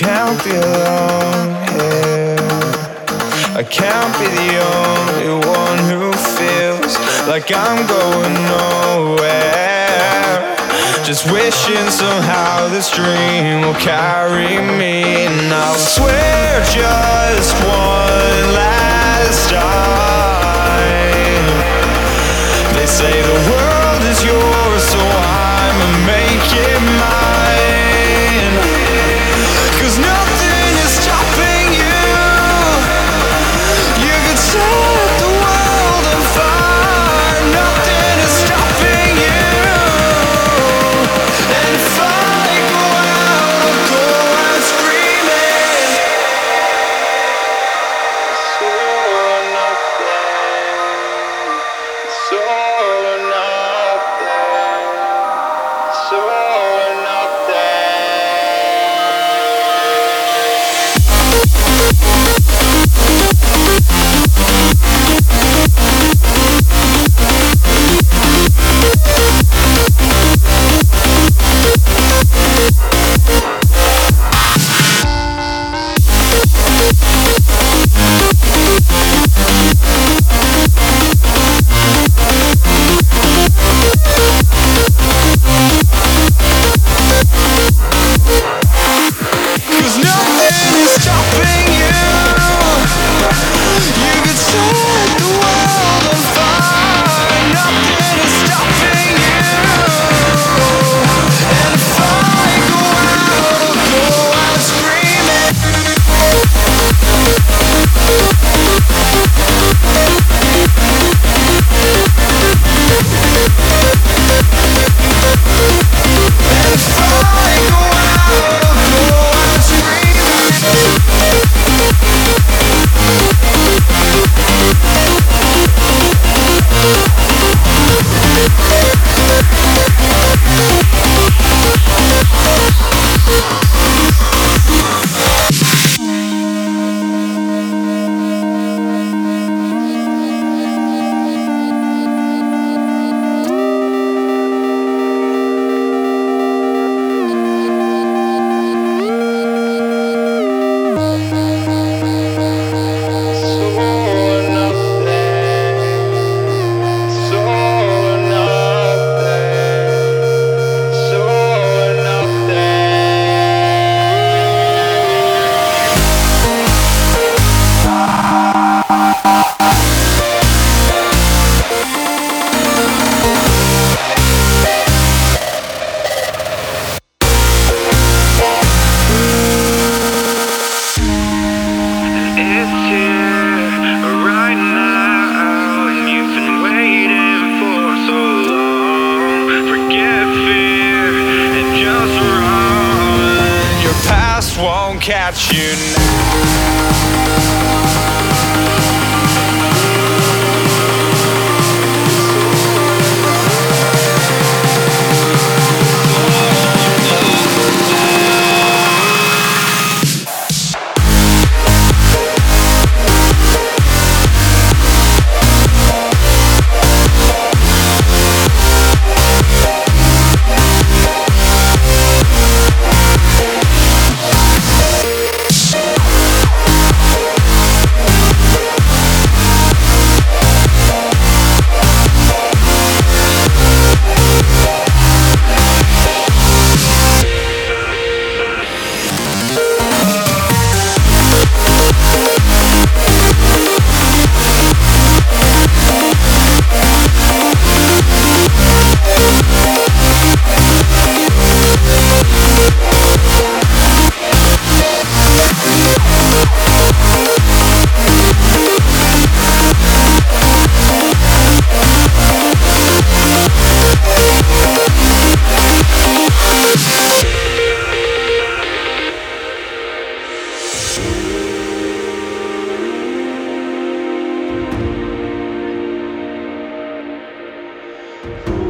can't be alone here. I can't be the only one who feels like I'm going nowhere. Just wishing somehow this dream will carry me. And I'll swear just one last time. They say the world is yours, so I'ma make it mine. 'Cause nothing is stopping you. You could set the world on fire. Nothing is stopping you. And if I go out, I'll go out screaming. It's all or nothing. It's all or nothing. It's all or nothing. Cause nothing is stopping you. You could set the world on fire. Nothing is stopping you. And if I go out, I'll go out screaming. And if I go out, I'll go out screaming. Won't catch you now. You